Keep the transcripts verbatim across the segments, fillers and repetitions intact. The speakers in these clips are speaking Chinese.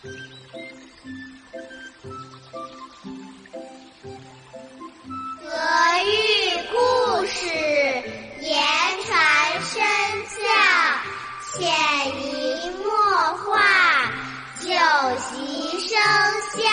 德育故事，言传身教，潜移默化，久习生效。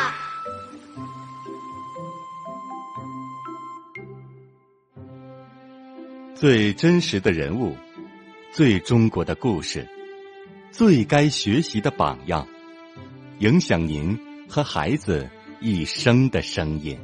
最真实的人物，最中国的故事，最该学习的榜样，影响您和孩子一生的声音。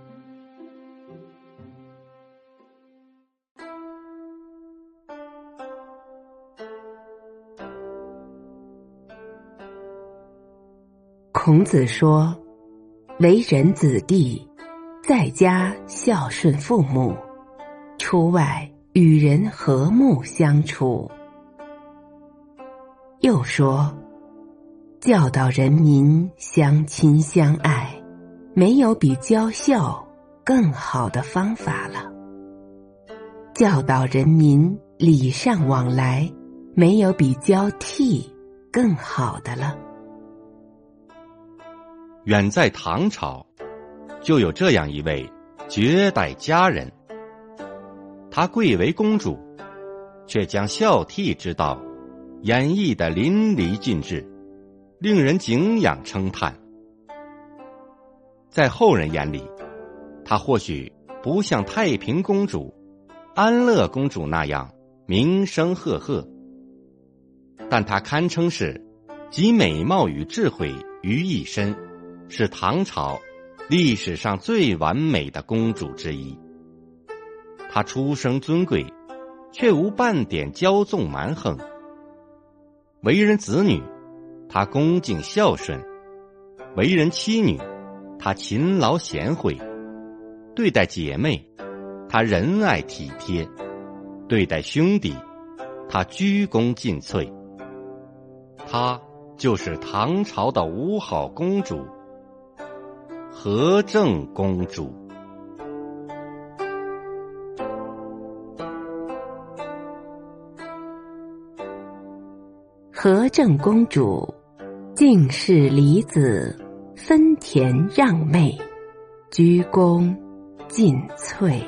孔子说，为人子弟，在家孝顺父母，出外与人和睦相处。又说，教导人民相亲相爱，没有比教孝更好的方法了。教导人民礼尚往来，没有比交替更好的了。 远在唐朝，就有这样一位绝代佳人，她贵为公主，却将孝悌之道演绎得淋漓尽致，令人敬仰称叹。在后人眼里，她或许不像太平公主、安乐公主那样名声赫赫，但她堪称是集美貌与智慧于一身，是唐朝历史上最完美的公主之一。她出生尊贵，却无半点骄纵蛮横。为人子女，她恭敬孝顺；为人妻女，她勤劳贤惠；对待姐妹，她仁爱体贴；对待兄弟，她鞠躬尽瘁。她就是唐朝的五好公主，和正公主。 和正公主，敬事礼子，分田让妹，鞠躬尽瘁。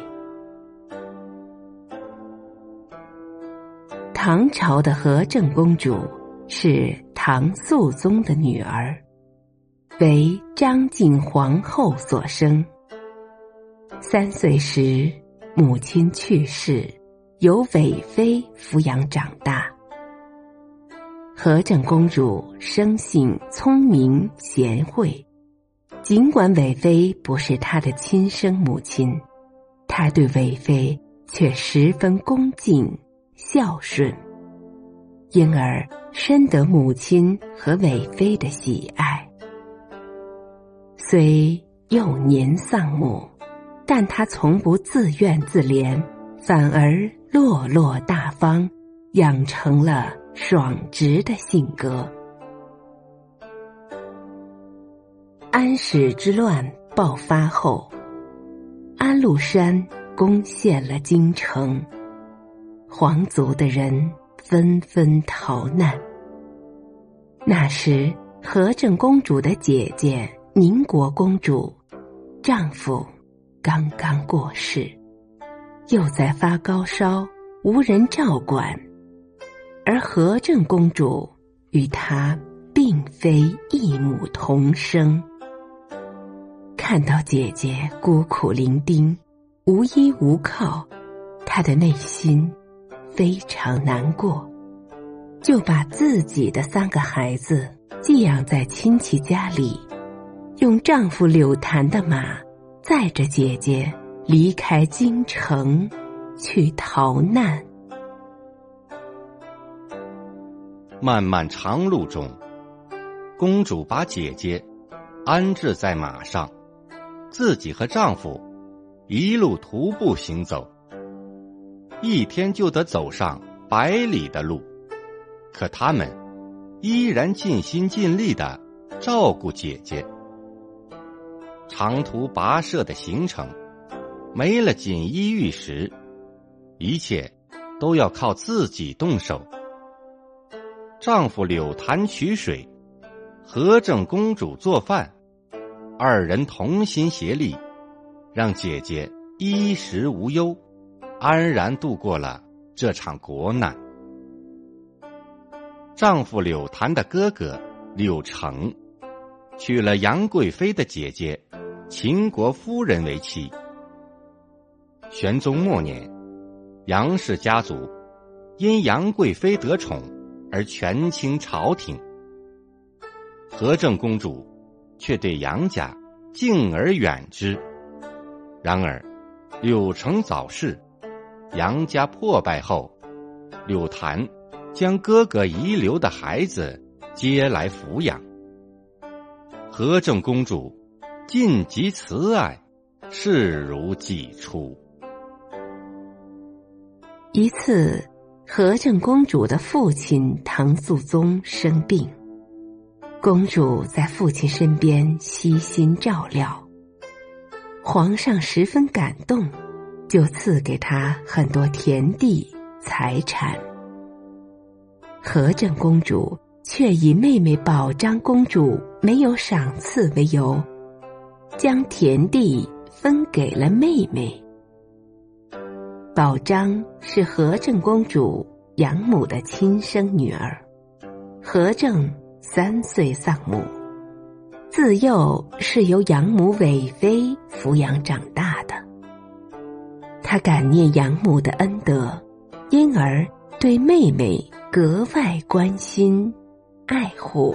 唐朝的和正公主是唐肃宗的女儿，为张敬皇后所生。三岁时，母亲去世，由韦妃抚养长大。和正公主生性聪明贤惠，尽管韦妃不是她的亲生母亲，她对韦妃却十分恭敬孝顺，因而深得母亲和韦妃的喜爱。虽幼年丧母，但她从不自怨自怜，反而落落大方，养成了爽直的性格。安史之乱爆发后，安禄山攻陷了京城，皇族的人纷纷逃难。那时，和正公主的姐姐宁国公主，丈夫刚刚过世，又在发高烧，无人照管，而和正公主与她并非一母同生。看到姐姐孤苦伶仃，无依无靠，她的内心非常难过，就把自己的三个孩子寄养在亲戚家里，用丈夫柳檀的马载着姐姐离开京城去逃难。 漫漫长路中，公主把姐姐安置在马上，自己和丈夫一路徒步行走，一天就得走上百里的路，可他们依然尽心尽力地照顾姐姐。长途跋涉的行程，没了锦衣玉食，一切都要靠自己动手。丈夫柳潭取水， 和正公主做饭，二人同心协力，让姐姐衣食无忧，安然度过了这场国难。丈夫柳谭的哥哥柳成娶了杨贵妃的姐姐秦国夫人为妻。玄宗末年，杨氏家族因杨贵妃得宠而权倾朝廷，和正公主却对杨家敬而远之。然而柳成早逝，杨家破败后，柳谭将哥哥遗留的孩子接来抚养。和正公主尽极慈爱，视如己出。 一次，和正公主的父亲唐肃宗生病，公主在父亲身边悉心照料。皇上十分感动，就赐给她很多田地财产。和正公主却以妹妹宝章公主没有赏赐为由，将田地分给了妹妹。宝章是和正公主养母的亲生女儿，和正三岁丧母，自幼是由养母韦妃抚养长大的。她感念养母的恩德，因而对妹妹格外关心爱护。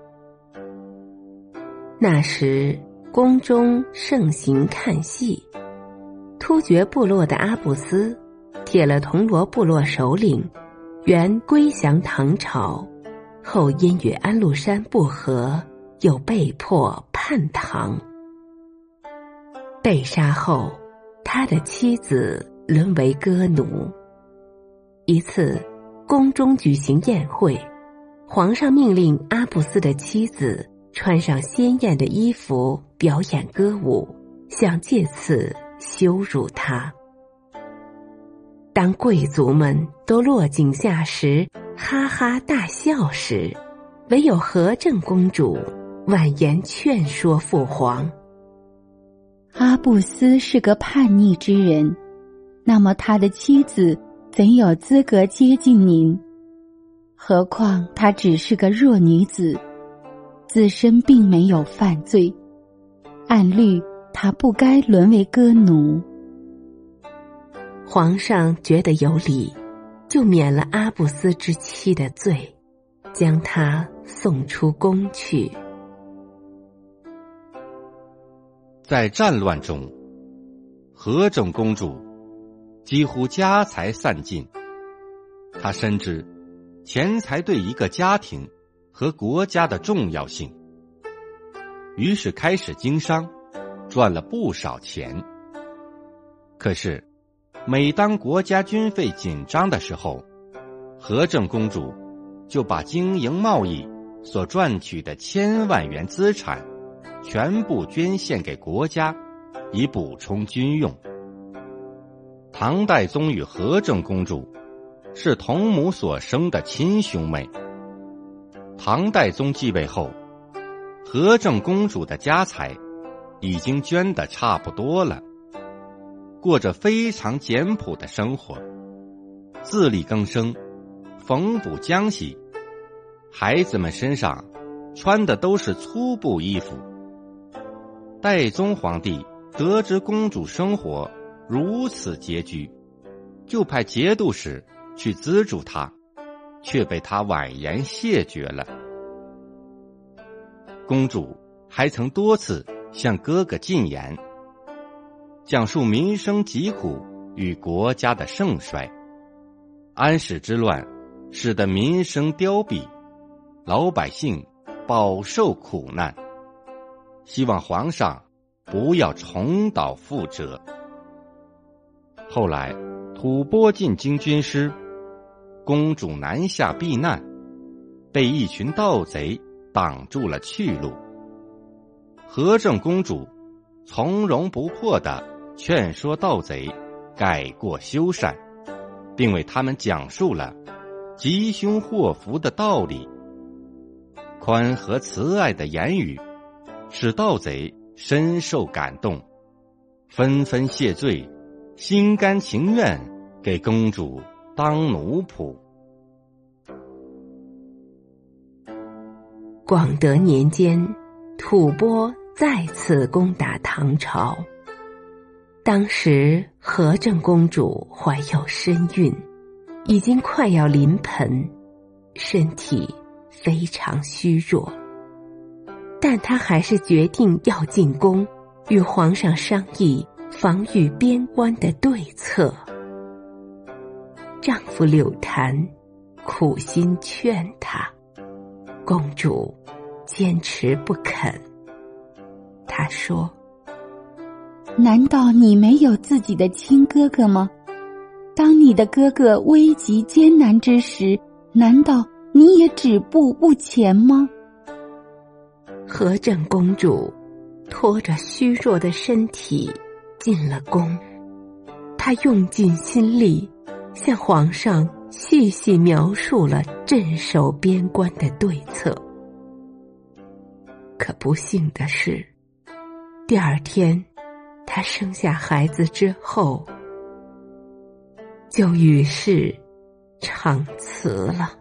那时宫中盛行看戏，突厥部落的阿布斯铁了铜锣部落首领，原归降唐朝，后因与安禄山不和，又被迫叛唐。被杀后，他的妻子沦为歌奴。一次宫中举行宴会，皇上命令阿布斯的妻子穿上鲜艳的衣服表演歌舞，想借此羞辱他。当贵族们都落井下石，哈哈大笑时，唯有和正公主婉言劝说父皇。 阿布斯是个叛逆之人，那么他的妻子怎有资格接近您？何况她只是个弱女子，自身并没有犯罪，按律她不该沦为歌奴。 皇上觉得有理，就免了阿布斯之妻的罪，将她送出宫去。 在战乱中，和正公主几乎家财散尽，她深知钱财对一个家庭和国家的重要性，于是开始经商，赚了不少钱。可是每当国家军费紧张的时候，和正公主就把经营贸易所赚取的千万元资产全部捐献给国家，以补充军用。唐代宗与和正公主是同母所生的亲兄妹。唐代宗继位后，和正公主的家财已经捐得差不多了，过着非常简朴的生活，自力更生，缝补浆洗，孩子们身上穿的都是粗布衣服。代宗皇帝得知公主生活如此拮据，就派节度使去资助她，却被他婉言谢绝了。公主还曾多次向哥哥进言，讲述民生疾苦与国家的盛衰。安史之乱使得民生凋敝，老百姓饱受苦难，希望皇上不要重蹈覆辙。后来吐蕃进京军师，公主南下避难，被一群盗贼挡住了去路。和正公主从容不迫地劝说盗贼改过修善，并为他们讲述了吉凶祸福的道理。 宽和慈爱的言语，使盗贼深受感动，纷纷谢罪，心甘情愿给公主当奴仆。 广德年间，吐蕃再次攻打唐朝。当时和正公主怀有身孕，已经快要临盆，身体非常虚弱，但她还是决定要进宫，与皇上商议防御边关的对策。丈夫柳檀苦心劝她，公主坚持不肯。她说： 难道你没有自己的亲哥哥吗？当你的哥哥危急艰难之时，难道你也止步不前吗？ 和正公主拖着虚弱的身体进了宫，她用尽心力向皇上细细描述了镇守边关的对策。可不幸的是，第二天她生下孩子之后，就与世长辞了。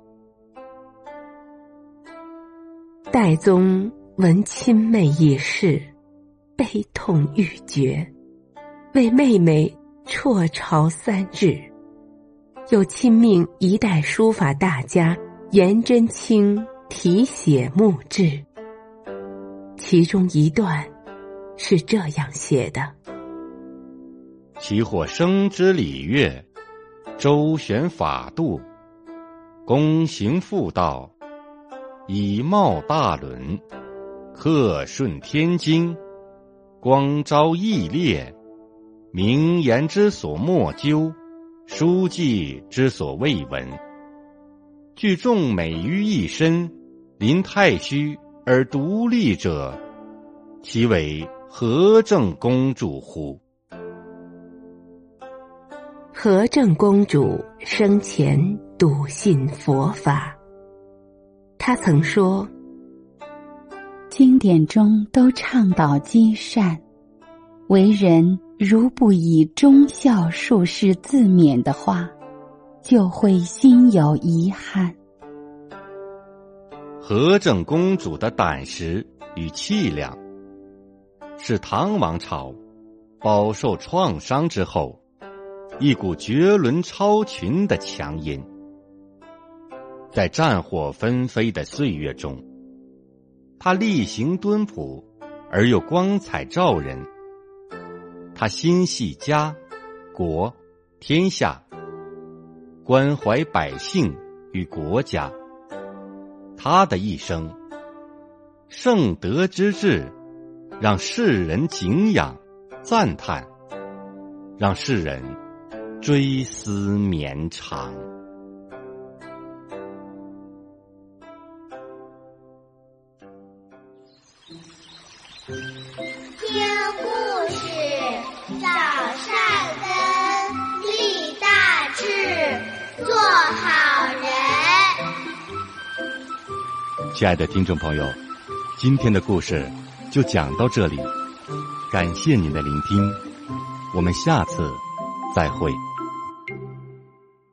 代宗闻亲妹已逝，悲痛欲绝，为妹妹辍朝三日，又亲命一代书法大家颜真卿题写墓志。其中一段是这样写的： 其或生之礼乐，周旋法度，躬行妇道，以貌大伦，克顺天经，光昭义烈，名言之所莫究，书记之所未闻，聚众美于一身，临太虚而独立者，其为和正公主乎？ 和正公主生前笃信佛法，她曾说： 经典中都倡导积善，为人如不以忠孝术士自勉的话，就会心有遗憾。 和正公主的胆识与气量，是唐王朝饱受创伤之后一股绝伦超群的强音。在战火纷飞的岁月中，他力行敦朴而又光彩照人。他心系家、国、天下，关怀百姓与国家。他的一生，圣德之治，让世人敬仰、赞叹，让世人追思绵长。 听故事，早善根，立大志，做好人。 亲爱的听众朋友，今天的故事就讲到这里，感谢您的聆听，我们下次再会。